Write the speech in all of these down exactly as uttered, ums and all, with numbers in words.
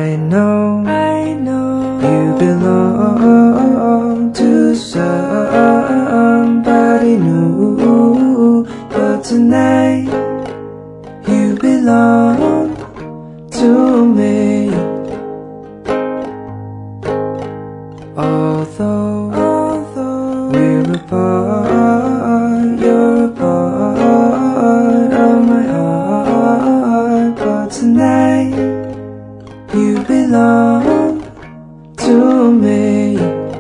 I know, I know you belong to somebody new, but tonight you belong to me. Although, although we're apart, you're a part of my heart, but tonight you belong to me.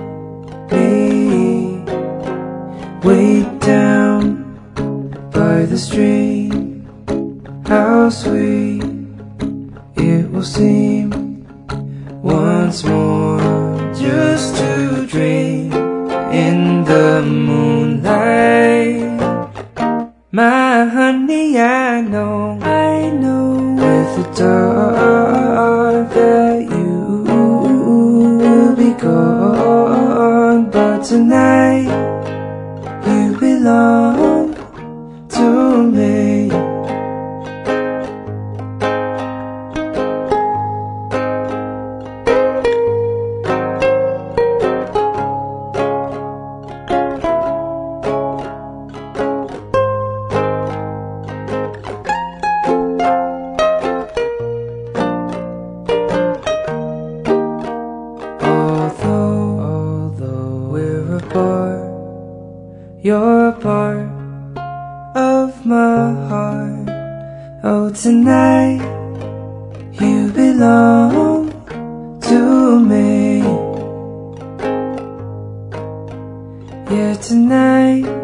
Me, way down by the stream, how sweet it will seem once more just to dream in the moonlight. My honey, I know, I know with the dark that you will be gone, but tonight you belong to me. You're a part of my heart. Oh, tonight you belong to me. Yeah, tonight